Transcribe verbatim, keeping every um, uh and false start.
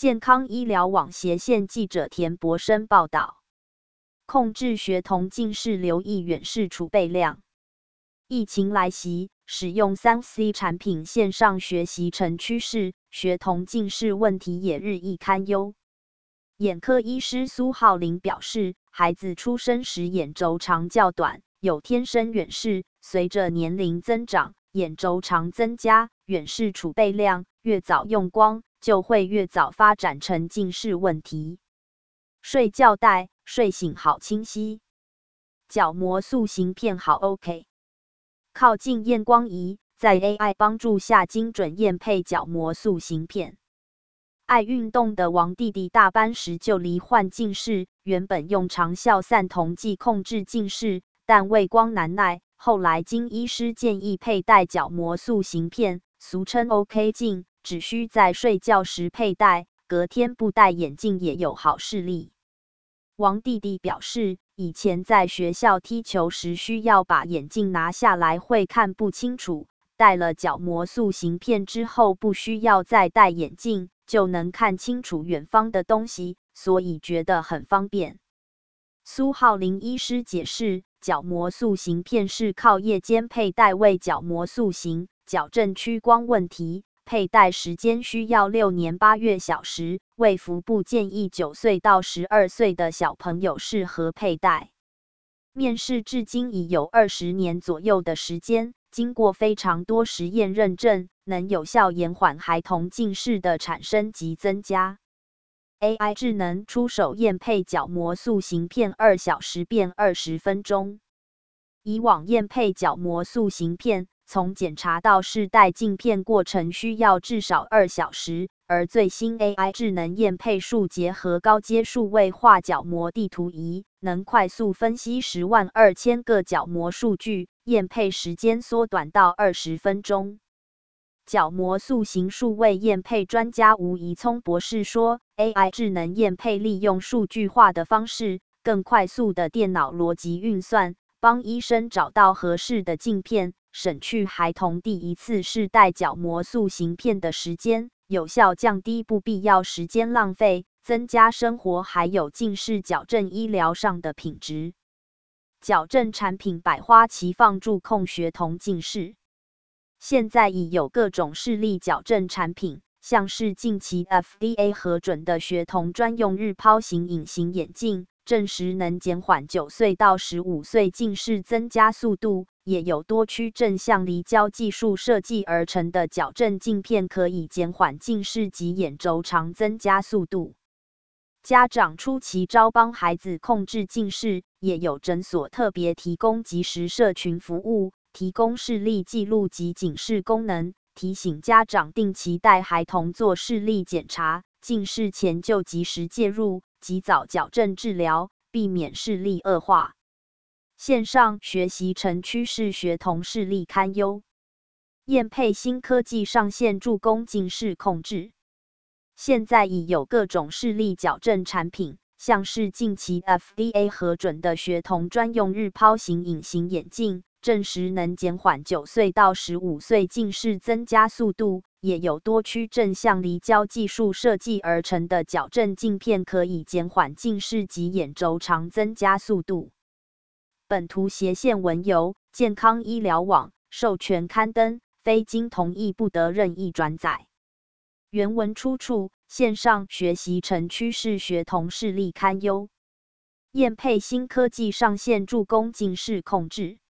健康医疗网斜线记者田博生报道。控制学童近视，留意远视储备量。疫情来袭，使用 三 C 产品线上学习成趋势，学童近视问题也日益堪忧。眼科医师苏浩林表示，孩子出生时眼轴长较短，有天生远视，随着年龄增长，眼轴长增加，远视储备量越早用光，就会越早发展成近视问题。睡觉带，睡醒好清晰。角膜塑形片好 OK。靠近验光仪，在 A I 帮助下精准验配角膜塑形片。爱运动的王弟弟大班时就罹患近视，原本用长效散瞳剂控制近视，但畏光难耐，后来经医师建议佩戴角膜塑形片，俗称 OK 镜，只需在睡觉时佩戴，隔天不戴眼镜也有好视力。王弟弟表示，以前在学校踢球时需要把眼镜拿下来，会看不清楚，戴了角膜塑形片之后不需要再戴眼镜，就能看清楚远方的东西，所以觉得很方便。苏浩林医师解释，角膜塑形片是靠夜间佩戴，为角膜塑形，矫正屈光问题，佩戴时间需要六年八月小时，卫福部建议九岁到十二岁的小朋友适合佩戴。面世至今已有二十年左右的时间，经过非常多实验认证，能有效延缓孩童近视的产生及增加。A I 智能出手验配角膜塑形片，二小时变二十分钟。以往验配角膜塑形片，从检查到试戴镜片过程需要至少二小时，而最新 A I 智能验配术结合高阶数位化角膜地图仪，能快速分析十万二千个角膜数据，验配时间缩短到二十分钟。角膜塑形数位验配专家吴怡聪博士说 ，A I 智能验配利用数据化的方式，更快速的电脑逻辑运算，帮医生找到合适的镜片，省去孩童第一次试戴角膜塑形片的时间，有效降低不必要时间浪费，增加生活还有近视矫正医疗上的品质。矫正产品百花齐放，助控学童近视。现在已有各种视力矫正产品，像是近期 F D A 核准的学童专用日抛型隐形眼镜，证实能减缓九岁到十五岁近视增加速度，也有多区正向离焦技术设计而成的矫正镜片，可以减缓近视及眼轴长增加速度。家长初期招帮孩子控制近视，也有诊所特别提供即时社群服务，提供视力记录及警示功能，提醒家长定期带孩童做视力检查，近视前就及时介入，及早矫正治疗，避免视力恶化。线上学习成趋势，学童视力堪忧。验配新科技上线，助攻近视控制。现在已有各种视力矫正产品，像是近期 F D A 核准的学童专用日抛型隐形眼镜，证实能减缓九岁到十五岁近视增加速度，也有多区正向离焦技术设计而成的矫正镜片，可以减缓近视及眼轴长增加速度。本图斜线文由健康医疗网授权刊登，非经同意不得任意转载。原文出处线上学习成趋势，学童视力堪忧。验配新科技上线，助攻近视控制。